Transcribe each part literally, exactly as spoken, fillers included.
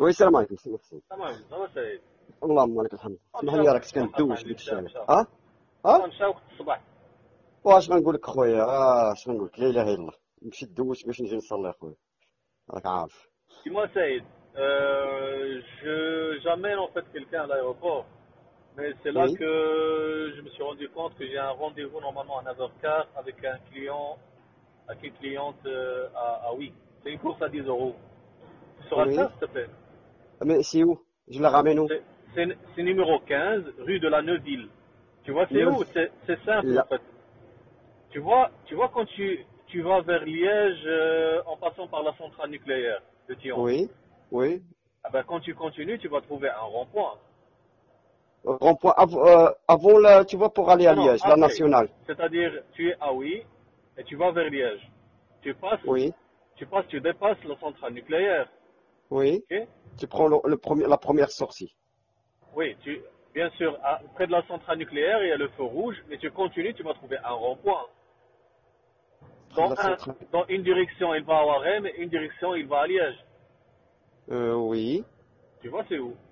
وي السلام عليكم سي محسن. تمام هو سعيد. اللهم لك الحمد. اسمح لي راك كندوش ديك الشارع. اه اه اه مشى وقت الصباح. واش غنقول لك خويا؟ اه اش غنقول لك؟ لا اله الا الله. نمشي ندوش باش نجي نصلي اخويا، راك عارف. Dis-moi Saïd, euh, je j'amène en fait quelqu'un à l'aéroport, mais c'est là Oui, que je me suis rendu compte que j'ai un rendez-vous normalement à neuf heures quinze avec un client, avec une cliente euh, à, à oui. C'est une course à dix euros. Tu sauras le faire oui. s'il te plaît? Mais c'est où? Je la ramène où? C'est c'est- c'est numéro quinze, rue de la Neuville. Tu vois c'est où? Neuf. C'est c'est simple en Là. fait. Tu vois, tu vois quand tu, tu vas vers Liège euh, en passant par la centrale nucléaire de Thion, Oui, oui. ah ben, quand tu continues, tu vas trouver un rond-point. Rond-point av- euh, avant la, tu vois, pour aller à Non, non, Liège, la après. nationale. C'est-à-dire, tu es à Oui et tu vas vers Liège. Tu passes, Oui, tu passes, tu dépasses la centrale nucléaire. oui. Ok? Tu prends le, le premier, la première sortie. Oui, tu, bien sûr, à- près de la centrale nucléaire, il y a le feu rouge, mais tu continues, tu vas trouver un rond-point. Près de Dans, la un, centrale. dans une direction, il va à Warem et une direction, il va à Liège. Euh, oui. Tu vois, c'est où?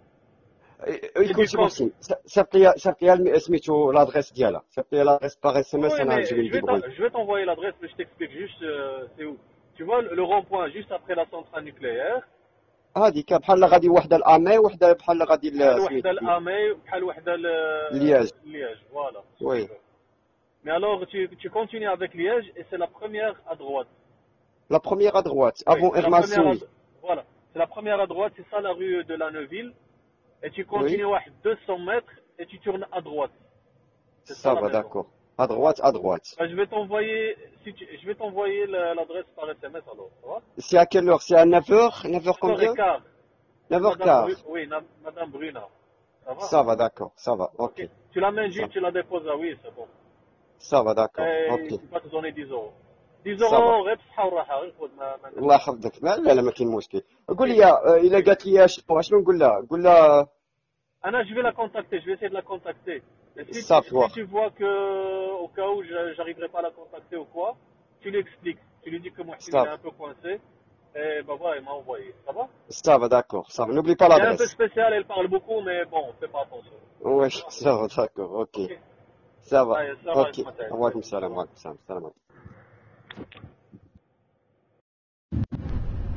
C'est écoute du سي compte. محسن صيفط صيفط لي سميتو l'adresse ديالها صيفط لي l'adresse par اس ام اس Oui, انا نجي mais je vais ندبغي. t'en- je vais t'envoyer l'adresse, mais je t'explique juste euh, c'est où. Tu vois le, le rond-point juste après la centrale nucléaire. هذيك بحال غادي وحده الامي وحده بحال غادي بحال وحده سميتو الامي وبحال وحده لياج. Liège, voilà, si tu وي veux. Mais alors tu, tu continues avec Liège et c'est la première à droite. لا بروميير ا دروات Oui, افون c'est la première à, اغماسوي. voilà, c'est la première à droite, c'est ça la rue de la Neuville. Et tu وي continues واحد deux cents mètres et tu tournes à droite. C'est ça la صافا maison. داكور ا دروات ا دروات. Ben, je vais t'envoyer si tu, je vais t'envoyer la- l'adresse par S M S alors, ça va? سي ا كيل اور؟ سي ا neuf heures neuf heures neuf heures combien؟ quinze. C'est neuf heures Madame Bru quinze. oui, na- Madame Bruna. Ça va? صافا داكور صافا Ok. اوكي. Tu l'amènes juste, صافا tu la déposes à oui, c'est bon. صافا داكور Et اوكي il va te donner dix euros. dix صافا. euros, غير بصحة وراحة، غير خذ ما ما ندير الله معاك. يحفظك. لا لا لا ما كاين مشكل. قول Ok. لي آه، الا Ok. قالت لي شنو شنو نقول لها؟ قول لها Anna, je vais la contacter, je vais essayer de la contacter. Et si, tu- صافي si واخا. tu vois que, au cas où je- j'arriverai pas à la contacter ou quoi, tu lui expliques. Tu lui dis que Mohsin il est صافي un peu coincé. Et bah voilà, il m'a envoyé. Ça va? صافا داكور صافا. n'oublie pas Elle est un peu l'adresse. spéciale, elle parle beaucoup, mais bon, fais pas attention. Oui, Ça va? ça va, d'accord, ok. Ok. Ça va, Allez, ça va, ok. Ismaël. Wa alaikum Ça salam, wa va. alaikum salam. Salam alaikum.